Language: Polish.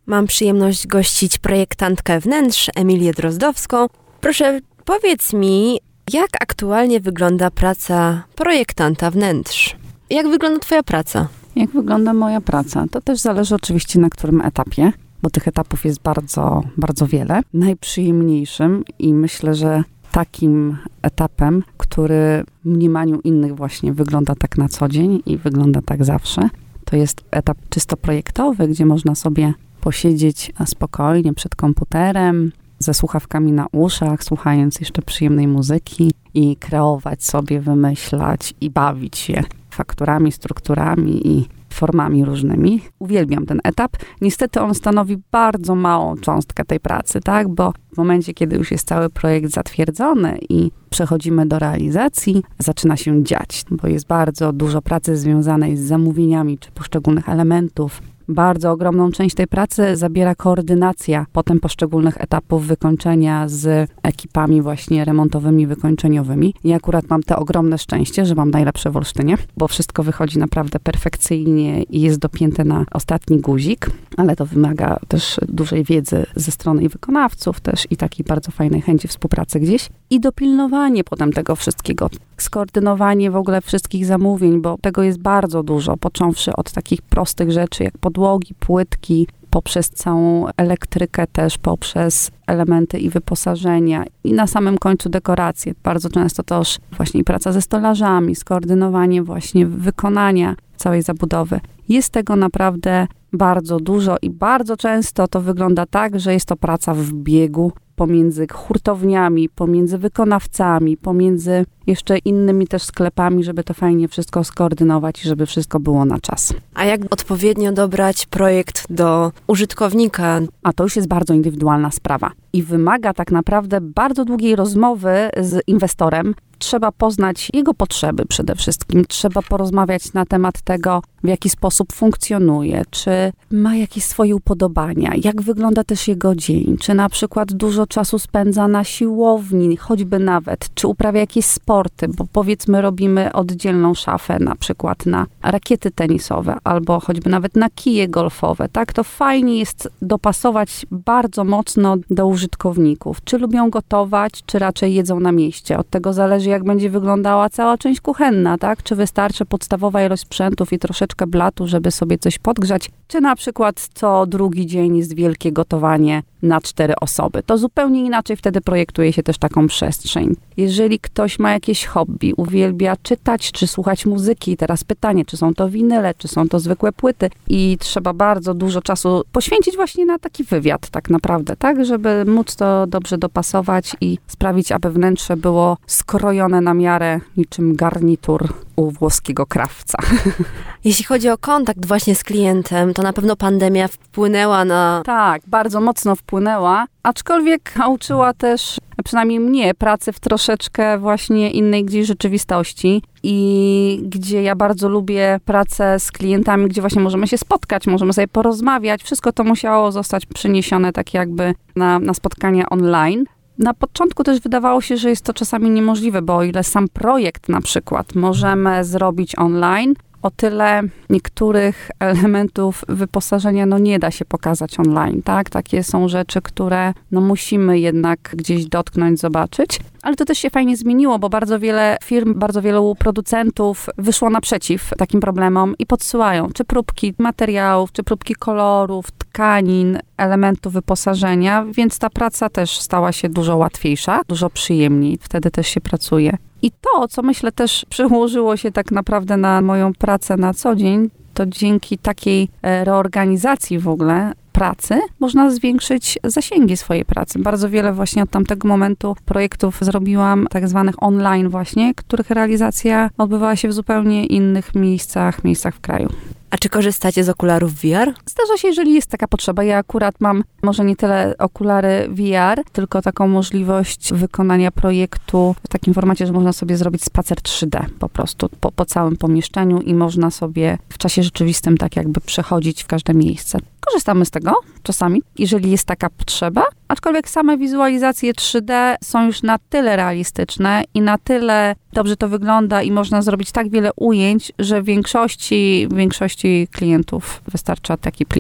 Mam przyjemność gościć projektantkę wnętrz Emilię Drozdowską. Proszę, powiedz mi, jak aktualnie wygląda praca projektanta wnętrz? Jak wygląda twoja praca? Jak wygląda moja praca? To też zależy oczywiście na którym etapie, bo tych etapów jest bardzo, bardzo wiele. Najprzyjemniejszym i myślę, że takim etapem, który w mniemaniu innych właśnie wygląda tak na co dzień i wygląda tak zawsze, to jest etap czysto projektowy, gdzie można sobie posiedzieć spokojnie przed komputerem, ze słuchawkami na uszach, słuchając jeszcze przyjemnej muzyki i kreować sobie, wymyślać i bawić się fakturami, strukturami i formami różnymi. Uwielbiam ten etap. Niestety on stanowi bardzo małą cząstkę tej pracy, tak? Bo w momencie, kiedy już jest cały projekt zatwierdzony i przechodzimy do realizacji, zaczyna się dziać, bo jest bardzo dużo pracy związanej z zamówieniami czy poszczególnych elementów. Bardzo ogromną część tej pracy zabiera koordynacja potem poszczególnych etapów wykończenia z ekipami właśnie remontowymi, wykończeniowymi. I akurat mam te ogromne szczęście, że mam najlepsze w Olsztynie, bo wszystko wychodzi naprawdę perfekcyjnie i jest dopięte na ostatni guzik, ale to wymaga też dużej wiedzy ze strony wykonawców też i takiej bardzo fajnej chęci współpracy gdzieś. I dopilnowanie potem tego wszystkiego, skoordynowanie w ogóle wszystkich zamówień, bo tego jest bardzo dużo, począwszy od takich prostych rzeczy jak podłogi, płytki, poprzez całą elektrykę też, poprzez elementy i wyposażenia i na samym końcu dekoracje. Bardzo często też właśnie praca ze stolarzami, skoordynowanie właśnie wykonania całej zabudowy. Jest tego naprawdę bardzo dużo i bardzo często to wygląda tak, że jest to praca w biegu pomiędzy hurtowniami, pomiędzy wykonawcami, pomiędzy jeszcze innymi też sklepami, żeby to fajnie wszystko skoordynować i żeby wszystko było na czas. A jak odpowiednio dobrać projekt do użytkownika? A to już jest bardzo indywidualna sprawa i wymaga tak naprawdę bardzo długiej rozmowy z inwestorem. Trzeba poznać jego potrzeby przede wszystkim. Trzeba porozmawiać na temat tego, w jaki sposób funkcjonuje, czy ma jakieś swoje upodobania, jak wygląda też jego dzień, czy na przykład dużo czasu spędza na siłowni, choćby nawet, czy uprawia jakieś sporty, bo powiedzmy robimy oddzielną szafę na przykład na rakiety tenisowe, albo choćby nawet na kije golfowe, tak? To fajnie jest dopasować bardzo mocno do użytkowników. Czy lubią gotować, czy raczej jedzą na mieście. Od tego zależy, jak będzie wyglądała cała część kuchenna, tak? Czy wystarczy podstawowa ilość sprzętów i troszeczkę blatu, żeby sobie coś podgrzać, czy na przykład co drugi dzień jest wielkie gotowanie na 4 osoby. To zupełnie inaczej wtedy projektuje się też taką przestrzeń. Jeżeli ktoś ma jakieś hobby, uwielbia czytać, czy słuchać muzyki, teraz pytanie, czy są to winyle, czy są to zwykłe płyty i trzeba bardzo dużo czasu poświęcić właśnie na taki wywiad tak naprawdę, tak? Żeby móc to dobrze dopasować i sprawić, aby wnętrze było skrojone na miarę niczym garnitur u włoskiego krawca. Jeśli chodzi o kontakt właśnie z klientem, to na pewno pandemia wpłynęła na... Tak, bardzo mocno wpłynęła, aczkolwiek nauczyła też, przynajmniej mnie, pracy w troszeczkę właśnie innej gdzieś rzeczywistości i gdzie ja bardzo lubię pracę z klientami, gdzie właśnie możemy się spotkać, możemy sobie porozmawiać. Wszystko to musiało zostać przeniesione tak jakby na spotkania online. Na początku też wydawało się, że jest to czasami niemożliwe, bo o ile sam projekt na przykład możemy zrobić online, o tyle niektórych elementów wyposażenia nie da się pokazać online, tak? Takie są rzeczy, które musimy jednak gdzieś dotknąć, zobaczyć. Ale to też się fajnie zmieniło, bo bardzo wiele firm, bardzo wielu producentów wyszło naprzeciw takim problemom i podsyłają czy próbki materiałów, czy próbki kolorów, tkanin, elementów wyposażenia, więc ta praca też stała się dużo łatwiejsza, dużo przyjemniej. Wtedy też się pracuje. I to, co myślę też przełożyło się tak naprawdę na moją pracę na co dzień, to dzięki takiej reorganizacji w ogóle pracy można zwiększyć zasięgi swojej pracy. Bardzo wiele właśnie od tamtego momentu projektów zrobiłam tak zwanych online właśnie, których realizacja odbywała się w zupełnie innych miejscach w kraju. A czy korzystacie z okularów VR? Zdarza się, jeżeli jest taka potrzeba. Ja akurat mam może nie tyle okulary VR, tylko taką możliwość wykonania projektu w takim formacie, że można sobie zrobić spacer 3D po prostu po całym pomieszczeniu i można sobie w czasie rzeczywistym tak jakby przechodzić w każde miejsce. Korzystamy z tego czasami, jeżeli jest taka potrzeba, aczkolwiek same wizualizacje 3D są już na tyle realistyczne i na tyle dobrze to wygląda i można zrobić tak wiele ujęć, że większości klientów wystarcza taki plik.